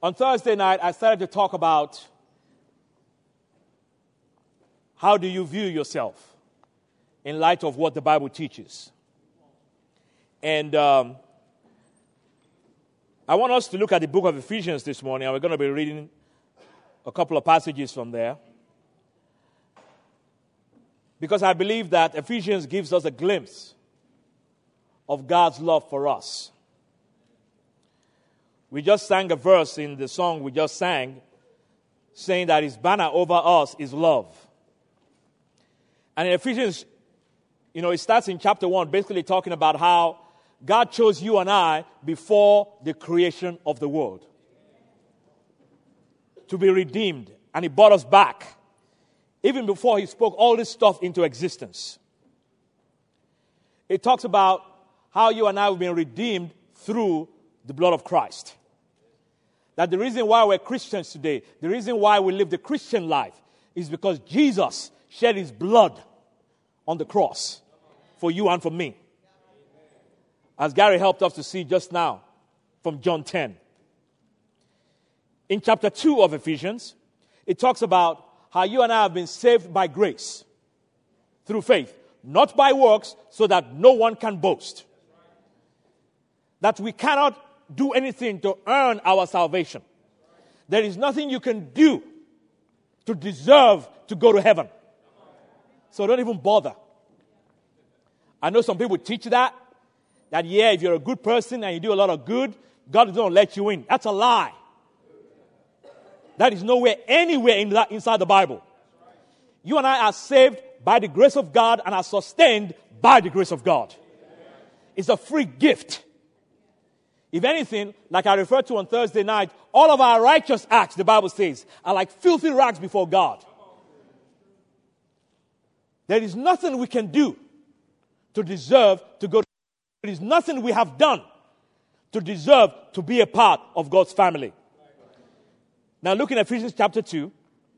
On Thursday night, I started to talk about how do you view yourself in light of what the Bible teaches. And I want us to look at the book of Ephesians this morning, and we're going to be reading a couple of passages from there. Because I believe that Ephesians gives us a glimpse of God's love for us. We just sang a verse in the song we just sang, saying that his banner over us is love. And in Ephesians, it starts in chapter 1, basically talking about how God chose you and I before the creation of the world to be redeemed. And he brought us back, even before he spoke all this stuff into existence. It talks about how you and I have been redeemed through the blood of Christ. That the reason why we're Christians today, the reason why we live the Christian life, is because Jesus shed his blood on the cross for you and for me. As Gary helped us to see just now from John 10. In chapter 2 of Ephesians, it talks about how you and I have been saved by grace through faith, not by works, so that no one can boast. That we cannot do anything to earn our salvation. There is nothing you can do to deserve to go to heaven. So don't even bother. I know some people teach that if you're a good person and you do a lot of good, God is going to let you in. That's a lie. That is nowhere, anywhere inside the Bible. You and I are saved by the grace of God and are sustained by the grace of God. It's a free gift. If anything, like I referred to on Thursday night, all of our righteous acts, the Bible says, are like filthy rags before God. There is nothing we can do to deserve to go to heaven. There is nothing we have done to deserve to be a part of God's family. Now look in Ephesians chapter 2.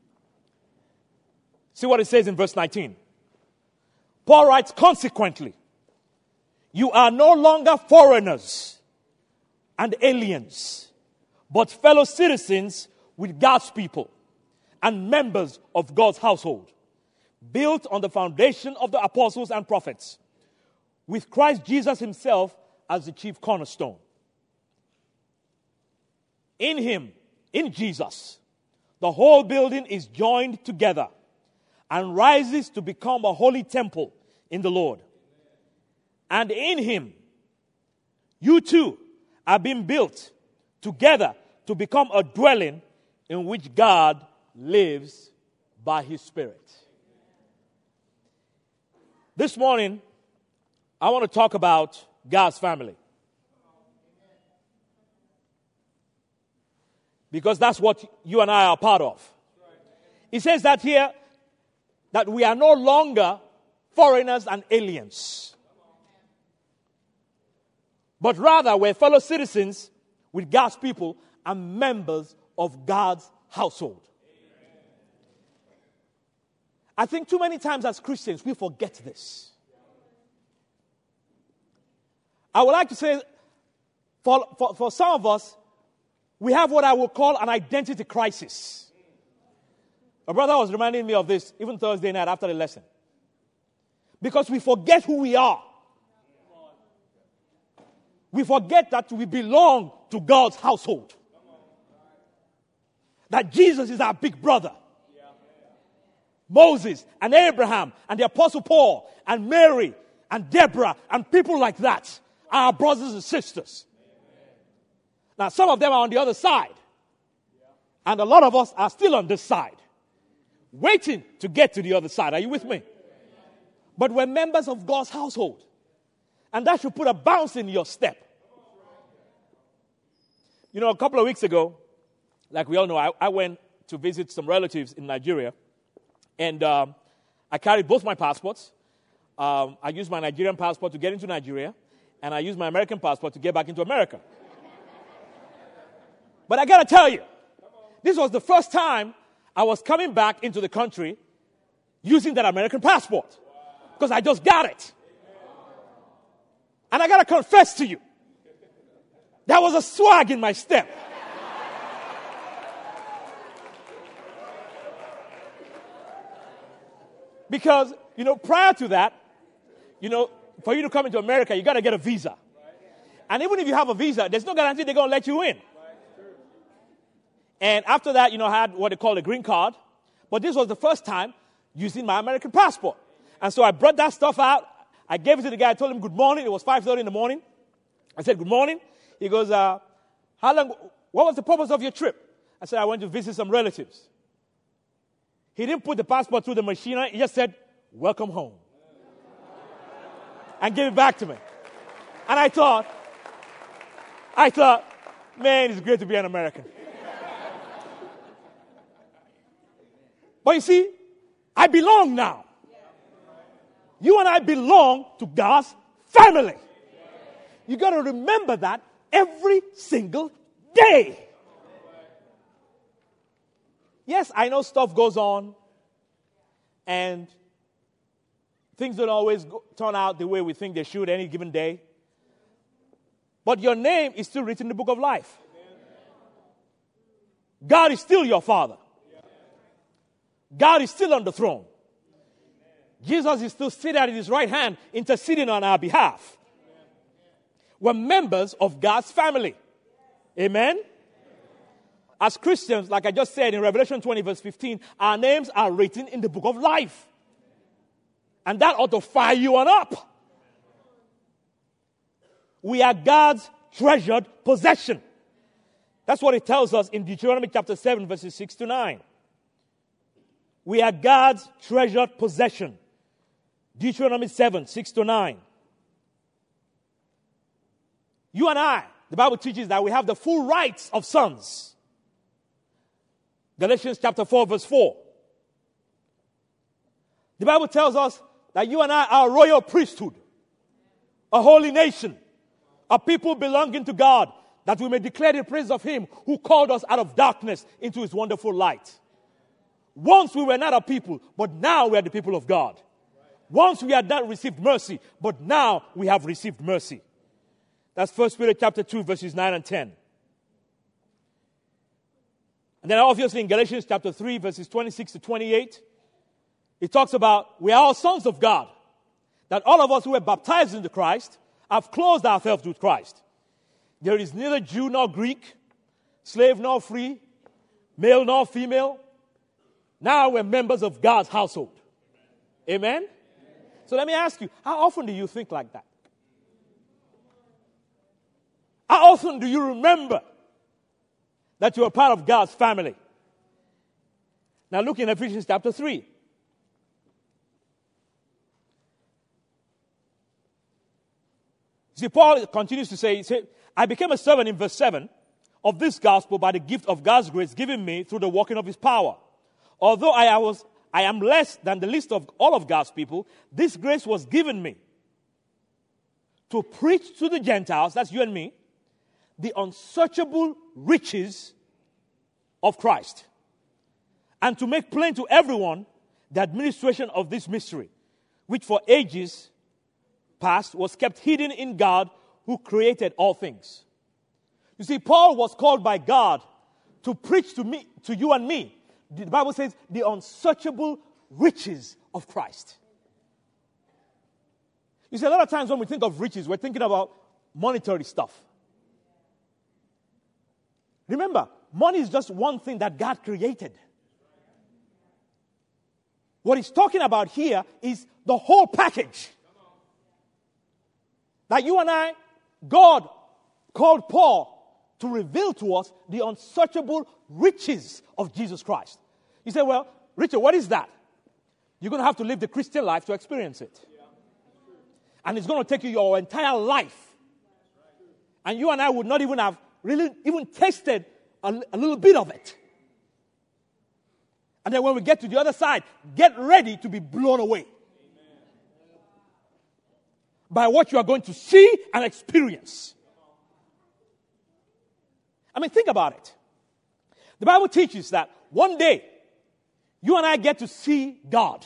See what it says in verse 19. Paul writes, consequently, you are no longer foreigners and aliens, but fellow citizens with God's people and members of God's household, built on the foundation of the apostles and prophets, with Christ Jesus himself as the chief cornerstone. In him, in Jesus, the whole building is joined together and rises to become a holy temple in the Lord. And in him, you too are being built together to become a dwelling in which God lives by his Spirit. This morning, I want to talk about God's family. Because that's what you and I are part of. It says that here, that we are no longer foreigners and aliens. But rather, we're fellow citizens with God's people and members of God's household. I think too many times as Christians, we forget this. I would like to say, for some of us, we have what I would call an identity crisis. My brother was reminding me of this even Thursday night after the lesson. Because we forget who we are. We forget that we belong to God's household. That Jesus is our big brother. Moses and Abraham and the Apostle Paul and Mary and Deborah and people like that are our brothers and sisters. Now, some of them are on the other side. And a lot of us are still on this side, waiting to get to the other side. Are you with me? But we're members of God's household. And that should put a bounce in your step. A couple of weeks ago, like we all know, I went to visit some relatives in Nigeria. And I carried both my passports. I used my Nigerian passport to get into Nigeria. And I used my American passport to get back into America. But I got to tell you, this was the first time I was coming back into the country using that American passport. Because I just got it. And I got to confess to you, there was a swag in my step. Because, prior to that, for you to come into America, you got to get a visa. And even if you have a visa, there's no guarantee they're going to let you in. And after that, I had what they call a green card. But this was the first time using my American passport. And so I brought that stuff out. I gave it to the guy. I told him good morning. It was 5:30 in the morning. I said, good morning. He goes, what was the purpose of your trip? I said, I went to visit some relatives. He didn't put the passport through the machine. He just said, welcome home. And gave it back to me. And I thought, man, it's great to be an American. But you see, I belong now. You and I belong to God's family. You got to remember that every single day. Yes, I know stuff goes on, and things don't always turn out the way we think they should any given day. But your name is still written in the book of life. God is still your Father. God is still on the throne. Jesus is still seated at his right hand, interceding on our behalf. We're members of God's family. Amen? As Christians, like I just said in Revelation 20, verse 15, our names are written in the book of life. And that ought to fire you on up. We are God's treasured possession. That's what it tells us in Deuteronomy chapter 7, verses 6 to 9. We are God's treasured possession. Deuteronomy 7, 6 to 9. You and I, the Bible teaches that we have the full rights of sons. Galatians chapter 4, verse 4. The Bible tells us that you and I are a royal priesthood, a holy nation, a people belonging to God, that we may declare the praise of him who called us out of darkness into his wonderful light. Once we were not a people, but now we are the people of God. Once we had not received mercy, but now we have received mercy. That's 1 Peter chapter 2, verses 9 and 10. And then obviously in Galatians chapter 3, verses 26 to 28, it talks about we are all sons of God. That all of us who were baptized into Christ have clothed ourselves with Christ. There is neither Jew nor Greek, slave nor free, male nor female. Now we're members of God's household. Amen? So let me ask you, how often do you think like that? How often do you remember that you are part of God's family? Now look in Ephesians chapter 3. See, Paul continues to say, I became a servant in verse 7 of this gospel by the gift of God's grace given me through the working of his power. Although I am less than the least of all of God's people, this grace was given me to preach to the Gentiles, that's you and me, the unsearchable riches of Christ, and to make plain to everyone the administration of this mystery, which for ages past was kept hidden in God who created all things. You see, Paul was called by God to preach to you and me. The Bible says the unsearchable riches of Christ. You see, a lot of times when we think of riches, we're thinking about monetary stuff. Remember, money is just one thing that God created. What he's talking about here is the whole package. That you and I, God called Paul to reveal to us the unsearchable riches of Jesus Christ. You say, well, Richard, what is that? You're going to have to live the Christian life to experience it. And it's going to take you your entire life. And you and I would not even have really even tasted a little bit of it. And then when we get to the other side, get ready to be blown away by what you are going to see and experience. I mean, think about it. The Bible teaches that one day, you and I get to see God.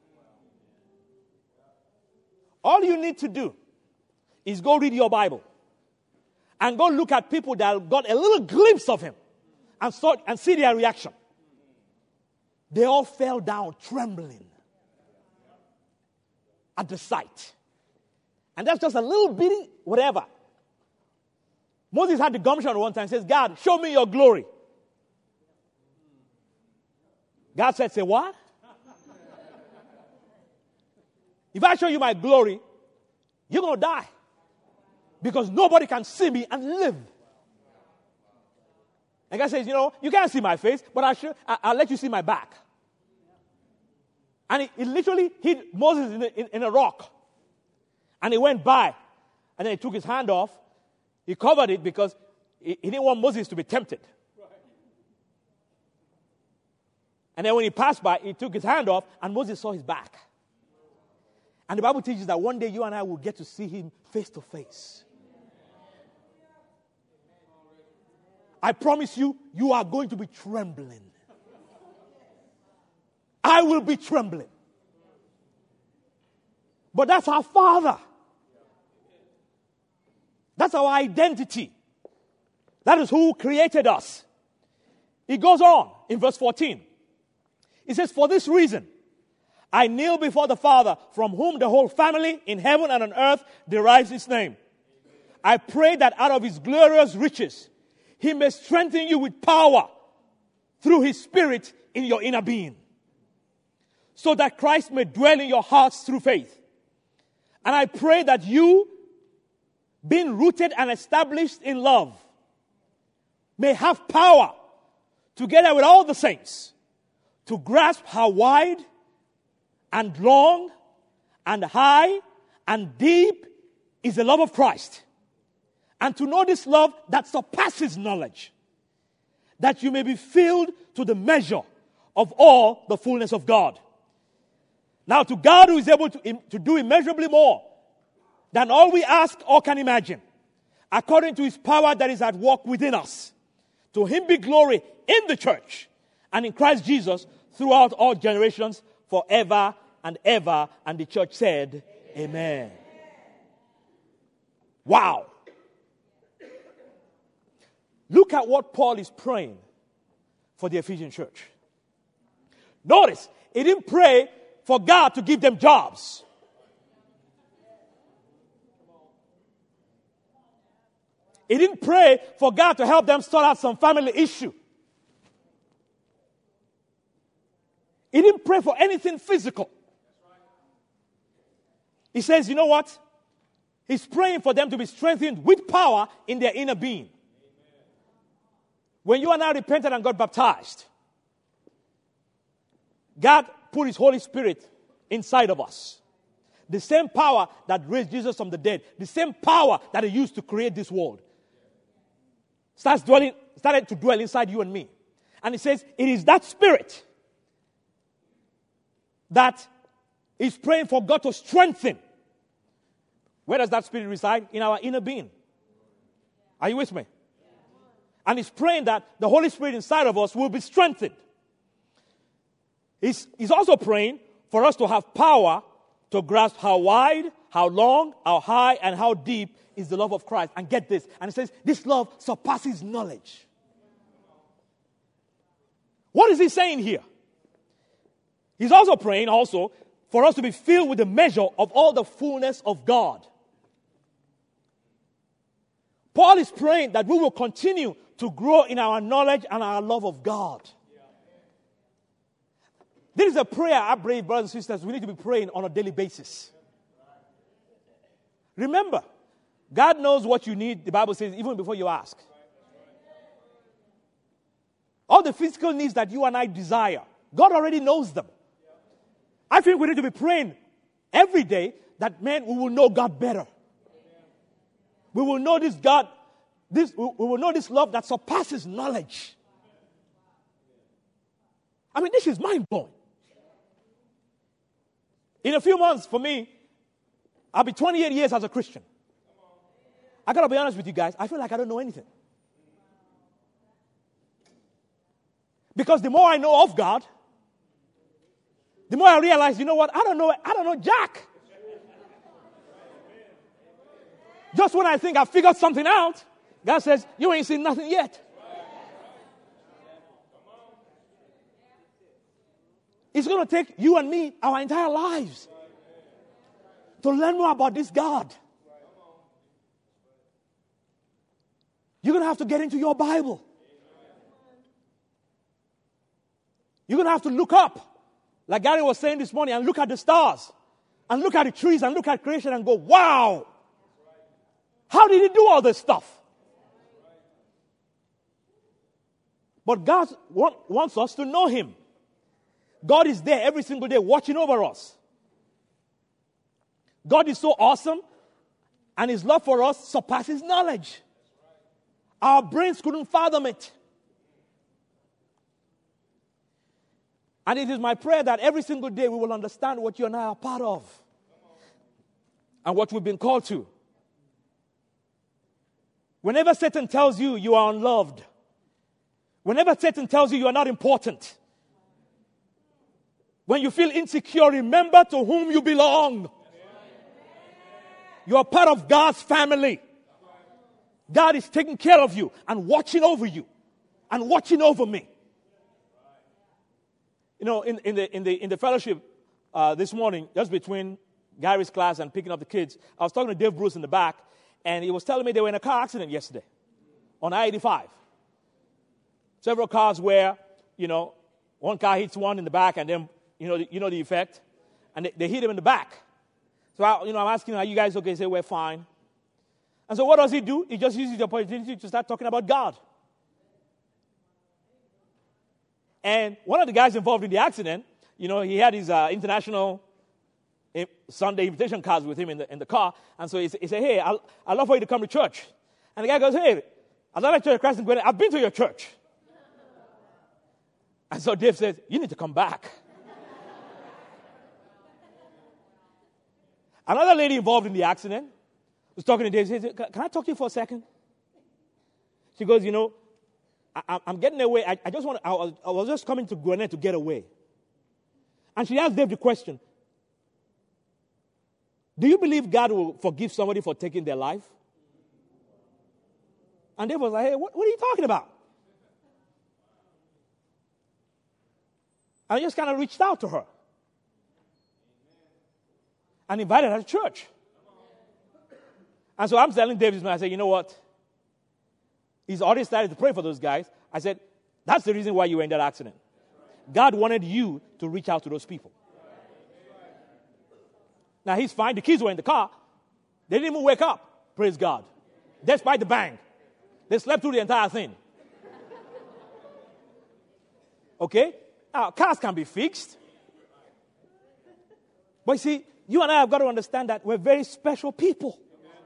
All you need to do is go read your Bible and go look at people that got a little glimpse of him and see their reaction. They all fell down trembling. at the sight. And that's just a little bitty whatever. Moses had the gumption one time and says, God, show me your glory. God said, say what? If I show you my glory, you're going to die. Because nobody can see me and live. And God says, you can't see my face, but I'll let you see my back. And he literally hit Moses in a rock. And he went by. And then he took his hand off. He covered it because he didn't want Moses to be tempted. And then when he passed by, he took his hand off, and Moses saw his back. And the Bible teaches that one day you and I will get to see him face to face. I promise you, you are going to be trembling. I will be trembling. But that's our Father. That's our identity. That is who created us. He goes on in verse 14. He says, for this reason, I kneel before the Father, from whom the whole family in heaven and on earth derives its name. I pray that out of his glorious riches, he may strengthen you with power through his Spirit in your inner being, so that Christ may dwell in your hearts through faith. And I pray that you, being rooted and established in love, may have power, together with all the saints, to grasp how wide and long and high and deep is the love of Christ, and to know this love that surpasses knowledge, that you may be filled to the measure of all the fullness of God. Now, to God who is able to do immeasurably more than all we ask or can imagine, according to his power that is at work within us, to him be glory in the church and in Christ Jesus throughout all generations, forever and ever. And the church said, Amen. Wow. Look at what Paul is praying for the Ephesian church. Notice, he didn't pray for God to give them jobs. He didn't pray for God to help them sort out some family issue. He didn't pray for anything physical. He says, you know what? He's praying for them to be strengthened with power in their inner being. When you and I repented and got baptized, God put his Holy Spirit inside of us. The same power that raised Jesus from the dead, the same power that he used to create this world, started to dwell inside you and me. And he says, it is that Spirit that is praying for God to strengthen. Where does that Spirit reside? In our inner being. Are you with me? And he's praying that the Holy Spirit inside of us will be strengthened. He's also praying for us to have power to grasp how wide, how long, how high, and how deep is the love of Christ. And get this. And he says, this love surpasses knowledge. What is he saying here? He's also praying for us to be filled with the measure of all the fullness of God. Paul is praying that we will continue to grow in our knowledge and our love of God. This is a prayer, I believe, brothers and sisters, we need to be praying on a daily basis. Remember, God knows what you need, the Bible says, even before you ask. All the physical needs that you and I desire, God already knows them. I think we need to be praying every day that, man, we will know God better. We will know this God, we will know this love that surpasses knowledge. I mean, this is mind-blowing. In a few months, for me, I'll be 28 years as a Christian. I got to be honest with you guys, I feel like I don't know anything. Because the more I know of God, the more I realize, you know what, I don't know jack. Just when I think I've figured something out, God says, you ain't seen nothing yet. It's going to take you and me our entire lives to learn more about this God. You're going to have to get into your Bible. You're going to have to look up, like Gary was saying this morning, and look at the stars, and look at the trees, and look at creation, and go, wow! How did he do all this stuff? But God wants us to know him. God is there every single day watching over us. God is so awesome, and his love for us surpasses knowledge. Our brains couldn't fathom it. And it is my prayer that every single day we will understand what you and I are part of and what we've been called to. Whenever Satan tells you you are unloved, whenever Satan tells you you are not important, when you feel insecure, remember to whom you belong. You are part of God's family. God is taking care of you and watching over you and watching over me. You know, in the fellowship this morning, just between Gary's class and picking up the kids, I was talking to Dave Bruce in the back, and he was telling me they were in a car accident yesterday on I-85. Several cars where, you know, one car hits one in the back, and then, you know the effect, and they hit him in the back. So, I'm asking him, are you guys okay? He said, we're fine. And so what does he do? He just uses the opportunity to start talking about God. And one of the guys involved in the accident, you know, he had his international Sunday invitation cards with him in the car. And so he said, hey, I'd love for you to come to church. And the guy goes, hey, I'd like Church of Christ in Gwinnett. I've been to your church. And so Dave says, you need to come back. Another lady involved in the accident was talking to Dave. She said, can I talk to you for a second? She goes, you know, I'm getting away. I was just coming to Gwinnett to get away. And she asked Dave the question, do you believe God will forgive somebody for taking their life? And Dave was like, hey, what are you talking about? I just kind of reached out to her and invited her to church. And so I'm telling Dave this man, I said, you know what? He's already started to pray for those guys. I said, that's the reason why you were in that accident. God wanted you to reach out to those people. Now, he's fine. The kids were in the car. They didn't even wake up. Praise God. Despite the bang. They slept through the entire thing. Okay? Now, cars can be fixed. But you see, you and I have got to understand that we're very special people.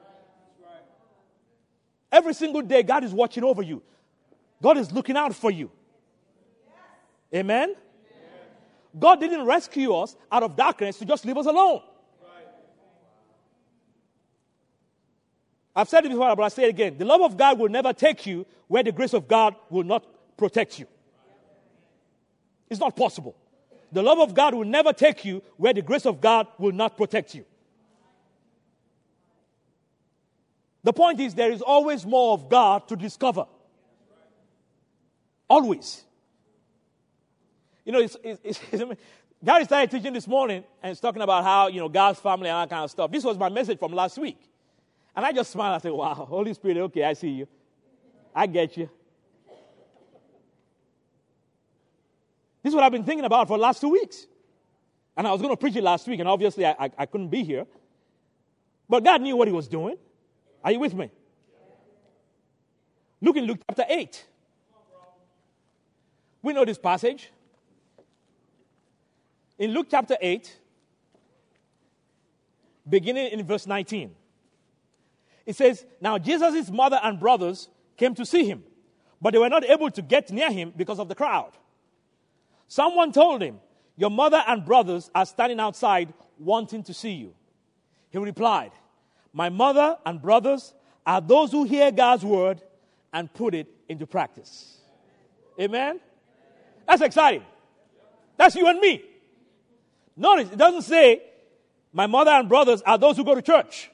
Every single day, God is watching over you. God is looking out for you. Amen? God didn't rescue us out of darkness to just leave us alone. I've said it before, but I'll say it again. The love of God will never take you where the grace of God will not protect you. It's not possible. The love of God will never take you where the grace of God will not protect you. The point is, there is always more of God to discover. Always. You know, Gary started teaching this morning, and he's talking about how, you know, God's family and all that kind of stuff. This was my message from last week. And I just smiled and said, wow, Holy Spirit, okay, I see you. I get you. This is what I've been thinking about for the last 2 weeks. And I was going to preach it last week, and obviously I couldn't be here. But God knew what he was doing. Are you with me? Look in Luke chapter 8. We know this passage. In Luke chapter 8, beginning in verse 19, it says, now Jesus' mother and brothers came to see him, but they were not able to get near him because of the crowd. Someone told him, your mother and brothers are standing outside wanting to see you. He replied, my mother and brothers are those who hear God's word and put it into practice. Amen? That's exciting. That's you and me. Notice, it doesn't say, my mother and brothers are those who go to church.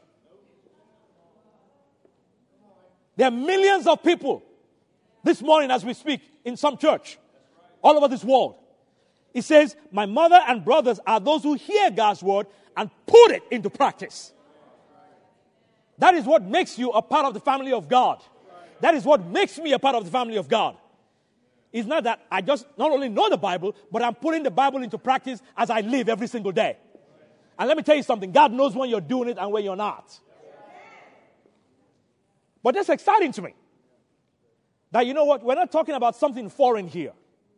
There are millions of people this morning as we speak in some church all over this world. It says, my mother and brothers are those who hear God's word and put it into practice. That is what makes you a part of the family of God. That is what makes me a part of the family of God. It's not that I just not only know the Bible, but I'm putting the Bible into practice as I live every single day. And let me tell you something. God knows when you're doing it and when you're not. But that's exciting to me. That, you know what? We're not talking about something foreign here.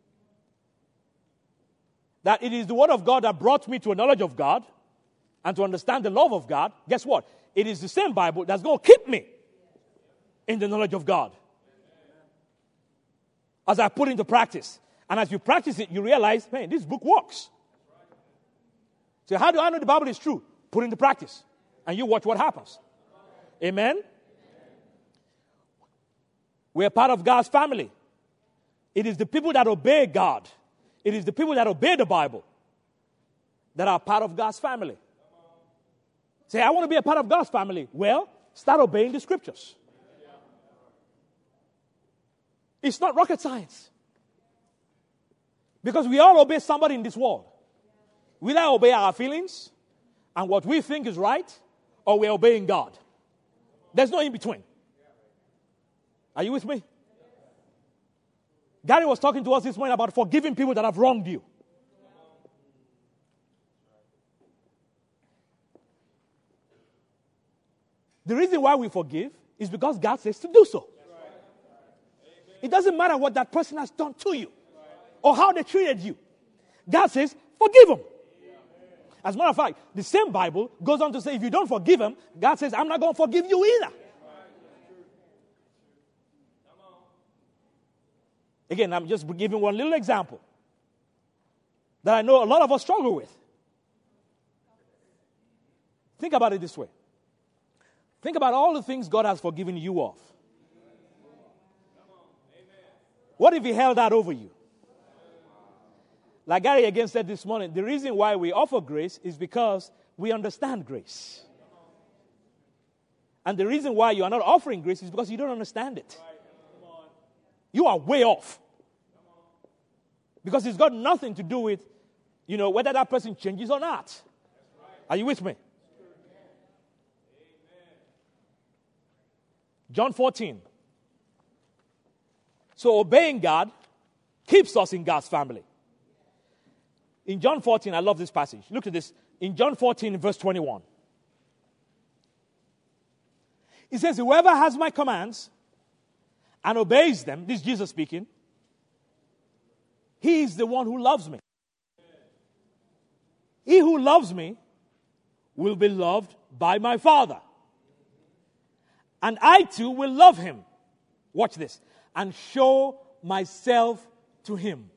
That it is the word of God that brought me to a knowledge of God and to understand the love of God. Guess what? It is the same Bible that's going to keep me in the knowledge of God. As I put into practice. And as you practice it, you realize, man, this book works. So how do I know the Bible is true? Put it into practice. And you watch what happens. Amen? We're part of God's family. It is the people that obey God. It is the people that obey the Bible that are part of God's family. Say, I want to be a part of God's family. Well, start obeying the scriptures. It's not rocket science. Because we all obey somebody in this world. We either obey our feelings and what we think is right, or we're obeying God. There's no in between. Are you with me? Gary was talking to us this morning about forgiving people that have wronged you. The reason why we forgive is because God says to do so. It doesn't matter what that person has done to you or how they treated you. God says, forgive them. As a matter of fact, the same Bible goes on to say, if you don't forgive them, God says, I'm not going to forgive you either. Again, I'm just giving one little example that I know a lot of us struggle with. Think about it this way. Think about all the things God has forgiven you of. What if He held that over you? Like Gary again said this morning, the reason why we offer grace is because we understand grace. And the reason why you are not offering grace is because you don't understand it. You are way off. Because it's got nothing to do with, whether that person changes or not. Are you with me? John 14. So obeying God keeps us in God's family. In John 14, I love this passage. Look at this. In John 14, verse 21. It says, whoever has my commands and obeys them, this is Jesus speaking, he is the one who loves me. He who loves me will be loved by my Father. And I too will love him. Watch this. And show myself to him.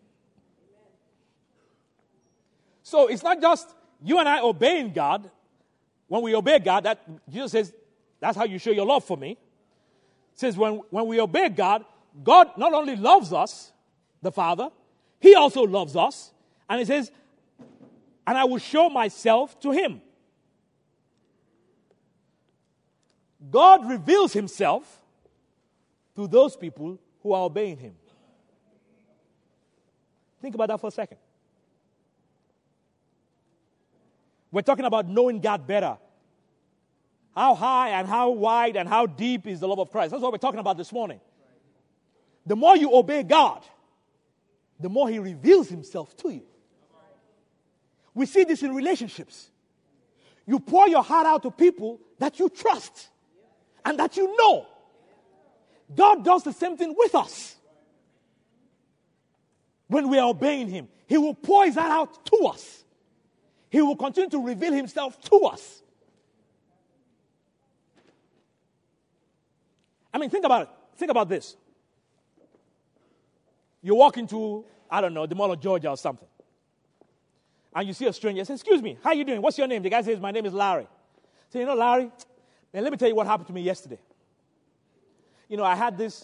So it's not just you and I obeying God. When we obey God, that Jesus says, that's how you show your love for me. It says when we obey God, God not only loves us, the Father, He also loves us. And He says, and I will show myself to him. God reveals Himself to those people who are obeying Him. Think about that for a second. We're talking about knowing God better. How high and how wide and how deep is the love of Christ? That's what we're talking about this morning. The more you obey God, the more He reveals Himself to you. We see this in relationships. You pour your heart out to people that you trust and that you know. God does the same thing with us. When we are obeying Him, He will pour His heart out to us. He will continue to reveal Himself to us. I mean, think about it. Think about this. You walk into, the Mall of Georgia or something. And you see a stranger. You say, excuse me, how you doing? What's your name? The guy says, my name is Larry. Say, Larry, man, let me tell you what happened to me yesterday. I had this,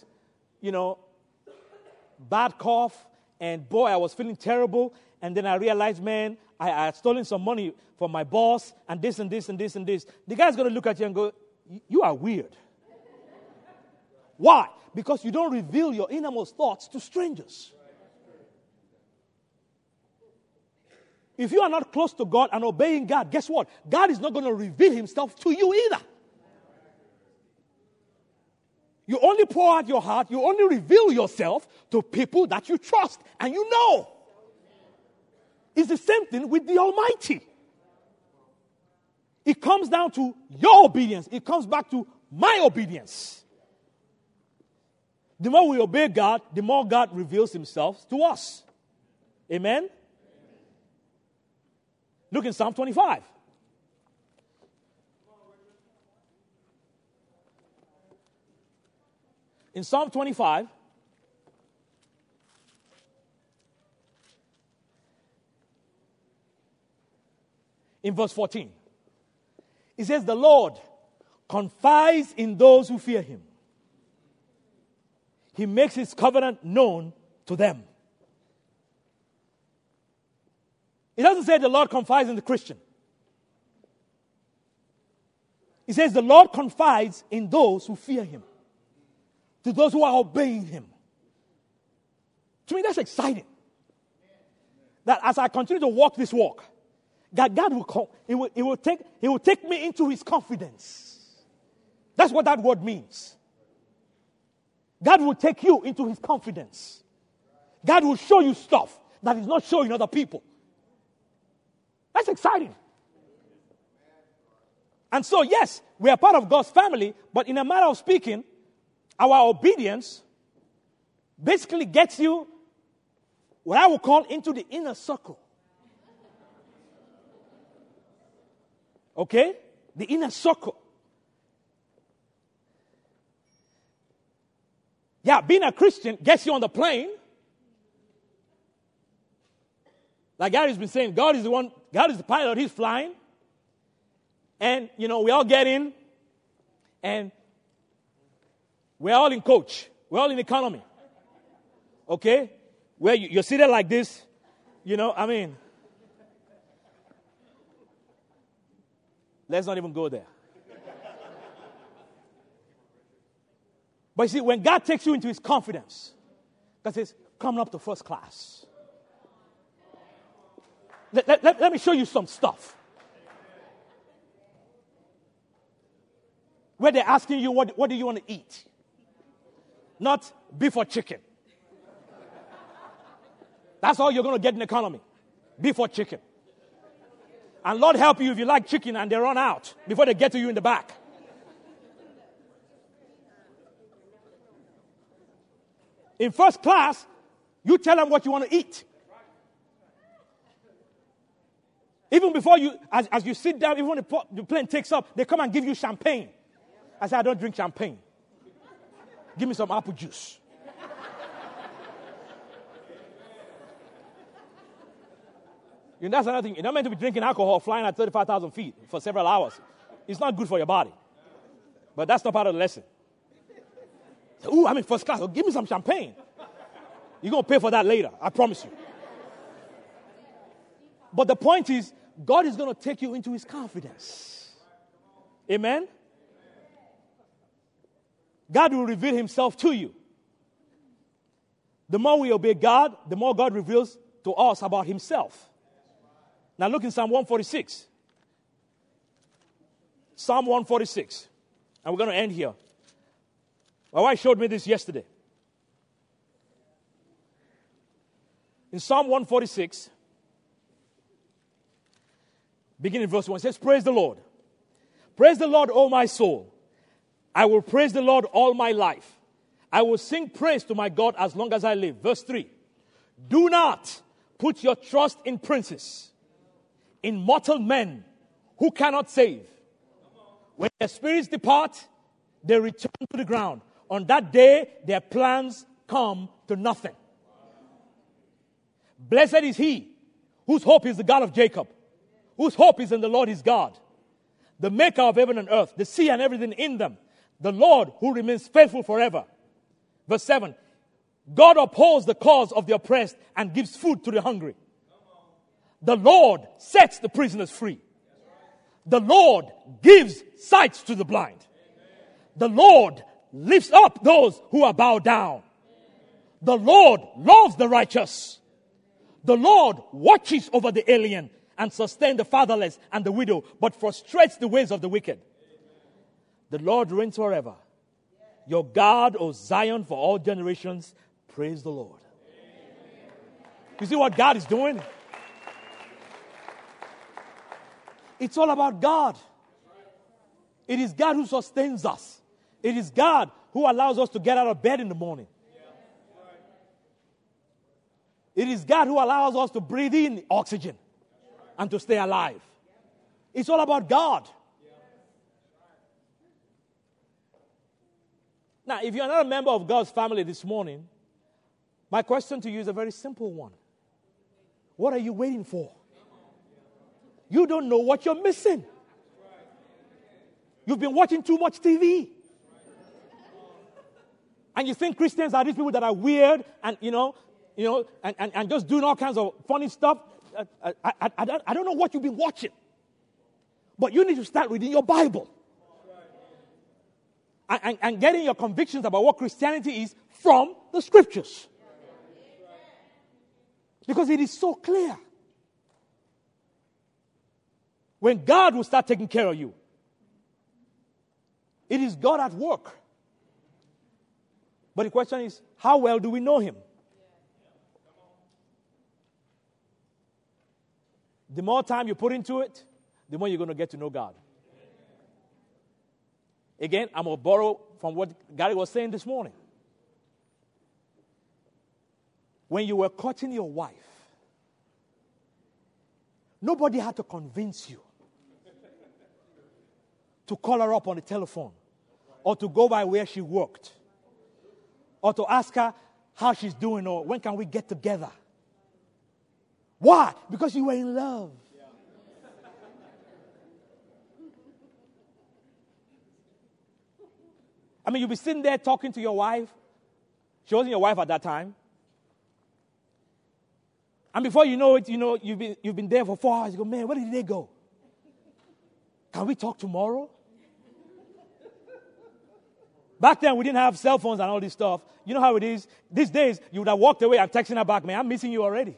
bad cough. And boy, I was feeling terrible. And then I realized, man, I had stolen some money from my boss. And this and this and this and this. The guy's going to look at you and go, you are weird. Why? Because you don't reveal your innermost thoughts to strangers. if you are not close to God and obeying God, guess what? God is not going to reveal himself to you either. You only pour out your heart, you only reveal yourself to people that you trust and you know. It's the same thing with the Almighty. It comes down to your obedience. It comes back to my obedience. The more we obey God, the more God reveals himself to us. Amen? Look in Psalm 25. In Psalm 25, in verse 14, it says, the Lord confides in those who fear him. He makes his covenant known to them. It doesn't say the Lord confides in the Christian. It says the Lord confides in those who fear him. To those who are obeying him. To me, that's exciting. That as I continue to walk this walk, God will come. He will take me into his confidence. That's what that word means. God will take you into his confidence. God will show you stuff that he's not showing other people. That's exciting. And so, yes, we are part of God's family, but in a matter of speaking, our obedience basically gets you what I would call into the inner circle. Okay? The inner circle. Yeah, being a Christian gets you on the plane. Like Gary's been saying, God is the pilot, he's flying. And, we all get in, and we're all in coach. We're all in economy. Okay? Where you're seated like this, let's not even go there. But you see, when God takes you into his confidence, God says, come up to first class. Let me show you some stuff. Where they're asking you, what do you want to eat? Not beef or chicken. That's all you're going to get in economy. Beef or chicken. And Lord help you if you like chicken and they run out before they get to you in the back. In first class, you tell them what you want to eat. Even before you, as you sit down, even when the plane takes up, they come and give you champagne. I say, I don't drink champagne. Give me some apple juice. That's another thing. You're not meant to be drinking alcohol flying at 35,000 feet for several hours. It's not good for your body. But that's not part of the lesson. Ooh, I'm in first class. Oh, give me some champagne. You're going to pay for that later. I promise you. But the point is, God is going to take you into his confidence. Amen? God will reveal himself to you. The more we obey God, the more God reveals to us about himself. Now look in Psalm 146. Psalm 146. And we're going to end here. My wife showed me this yesterday. In Psalm 146, beginning in verse 1, it says, praise the Lord. Praise the Lord, O my soul. I will praise the Lord all my life. I will sing praise to my God as long as I live. Verse 3. Do not put your trust in princes, in mortal men who cannot save. When their spirits depart, they return to the ground. On that day, their plans come to nothing. Blessed is he whose hope is the God of Jacob, whose hope is in the Lord his God, the maker of heaven and earth, the sea and everything in them, the Lord who remains faithful forever. Verse 7, God upholds the cause of the oppressed and gives food to the hungry. The Lord sets the prisoners free. The Lord gives sight to the blind. The Lord lifts up those who are bowed down. The Lord loves the righteous. The Lord watches over the alien and sustains the fatherless and the widow, but frustrates the ways of the wicked. The Lord reigns forever. Your God, O Zion, for all generations. Praise the Lord. You see what God is doing? It's all about God. It is God who sustains us. It is God who allows us to get out of bed in the morning. It is God who allows us to breathe in oxygen and to stay alive. It's all about God. Now, if you're not a member of God's family this morning, my question to you is a very simple one. What are you waiting for? You don't know what you're missing. You've been watching too much TV. And you think Christians are these people that are weird and, and just doing all kinds of funny stuff. I don't know what you've been watching. But you need to start reading your Bible. And getting your convictions about what Christianity is from the Scriptures. Because it is so clear. When God will start taking care of you, it is God at work. But the question is, how well do we know Him? The more time you put into it, the more you're going to get to know God. Again, I'm going to borrow from what Gary was saying this morning. When you were courting your wife, nobody had to convince you to call her up on the telephone or to go by where she worked or to ask her how she's doing or when can we get together. Why? Because you were in love. I mean, you'll be sitting there talking to your wife. She wasn't your wife at that time. And before you know it, you've been there for 4 hours. You go, man, where did they go? Can we talk tomorrow? Back then, we didn't have cell phones and all this stuff. You know how it is. These days, you would have walked away and texting her back, man, I'm missing you already.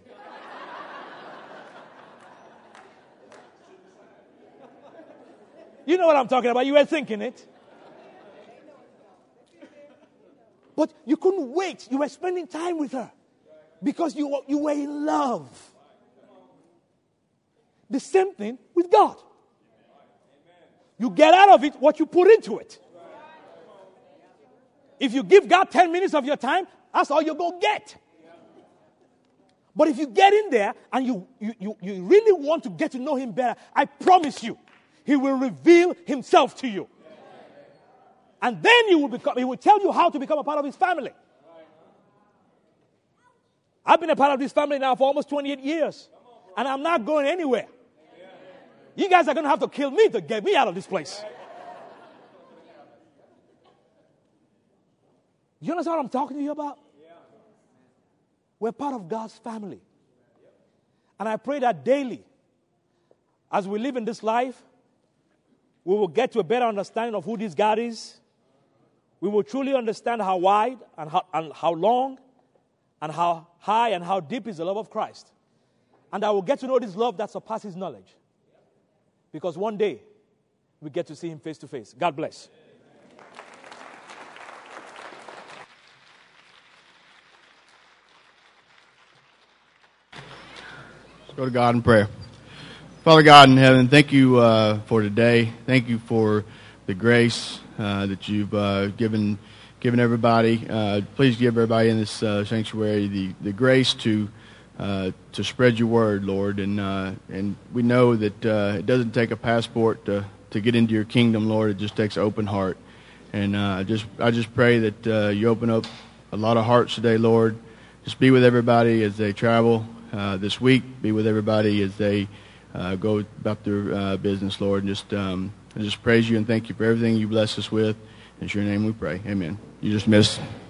You know what I'm talking about. You were thinking it. But you couldn't wait. You were spending time with her because you were in love. The same thing with God. You get out of it what you put into it. If you give God 10 minutes of your time, that's all you're going to get. But if you get in there and you really want to get to know Him better, I promise you, He will reveal Himself to you. And then He will tell you how to become a part of His family. I've been a part of this family now for almost 28 years. And I'm not going anywhere. You guys are going to have to kill me to get me out of this place. You understand what I'm talking to you about? We're part of God's family. And I pray that daily, as we live in this life, we will get to a better understanding of who this God is. We will truly understand how wide and how long and how high and how deep is the love of Christ. And I will get to know this love that surpasses knowledge. Because one day, we get to see Him face to face. God bless. Let's go to God in prayer. Father God in heaven, thank you for today. Thank you for the grace that you've given everybody. Please give everybody in this sanctuary the grace to spread your word, Lord. And we know that it doesn't take a passport to get into your kingdom, Lord. It just takes an open heart. And I just pray that you open up a lot of hearts today, Lord. Just be with everybody as they travel this week. Be with everybody as they go about their business, Lord. And I just praise you and thank you for everything you bless us with. In your name we pray. Amen. You just missed.